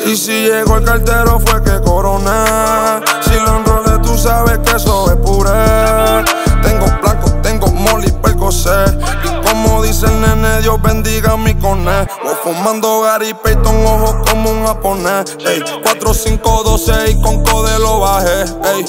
Y si llegó el cartero fue que coroné. Si lo enrolé tú sabes que eso es puré. Tengo blanco, tengo molly, percocet. Y como dice el nene, Dios bendiga mi coné. Voy fumando Gary Payton, ojos como un japonés. Ey, 4-5-2-6 con code lo bajé. Ey,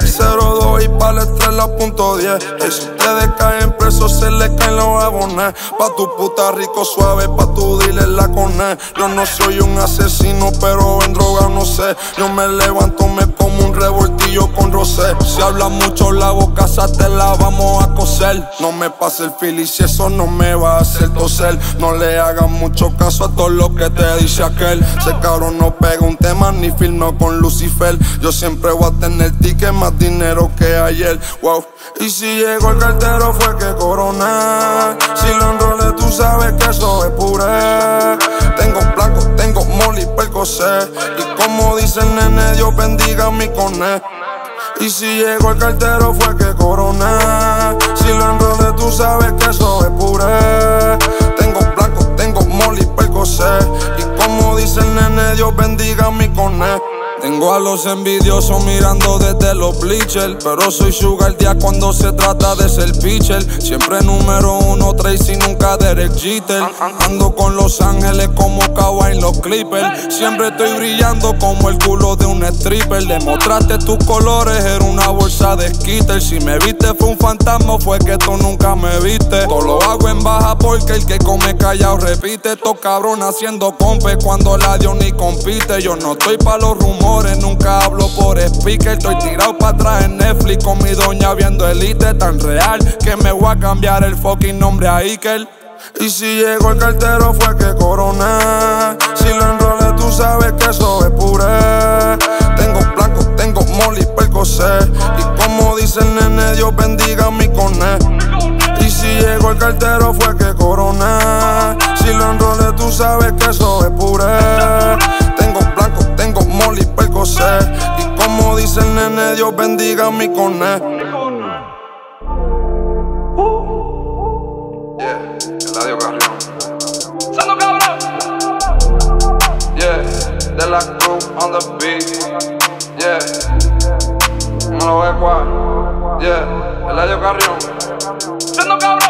602 y para el estrella .10. Ey, si ustedes caen presos se les caen los jabones. Pa' tu puta rico suave, pa' tu dealer la coné. Yo no soy un asesino, pero en droga no sé. Yo me levanto, me como un revoltillo con rosé. Si habla mucho la boca, te la vamos a coser. No me pase el fili si eso no me va a hacer toser. No le hagas mucho caso a todo lo que te dice aquel. Ese cabrón no pega un tema ni filmó con Lucifer. Yo siempre voy a tener ticket, más dinero que ayer. Wow. Y si llegó el cartero fue que coroné. Si lo enrolé tú sabes que eso es puré. Tengo blanco, tengo molly, percocet. Y como dice el nene, Dios bendiga mi coné. Y si llegó el cartero fue que coroné. Si lo enrolé tú sabes que eso es puré. Tengo blanco, tengo molly, percocet. Y como dice el nene, Dios bendiga mi coné. Tengo a los envidiosos mirando desde los bleachers, pero soy sugar día cuando se trata de ser pitcher. Siempre número 1, Tracy, nunca Derek Jeter. Ando con Los Ángeles como Kawhi en los Clippers. Siempre estoy brillando como el culo de un stripper. Demostraste tus colores, era una bolsa de skitter. Si me viste fue un fantasma, fue que tú nunca me viste. Todo lo hago en baja porque el que come callado repite. Estos cabrón haciendo compe cuando la dio ni compite. Yo no estoy pa' los rumores, nunca hablo por speaker. Estoy tirado pa' atrás en Netflix con mi doña viendo Elite. Tan real que me voy a cambiar el fucking nombre a Iker. Y si llegó el cartero fue que coroné. Si lo enrolé tú sabes que eso es puré. Tengo blanco, tengo molly, percocet. Y como dice el nene, Dios bendiga mi coné. Y si llegó el cartero fue que coroné. Si lo enrolé tú sabes que eso es puré. Tengo blanco, tengo molly, percocet. Y como dice el nene, Dios bendiga mi coné. Eladio Carrión. ¡Sando cabrón! Yeah, De La Cruz on the beat. Yeah, no lo ve cual. Yeah, Eladio Carrión. ¡Sando cabrón!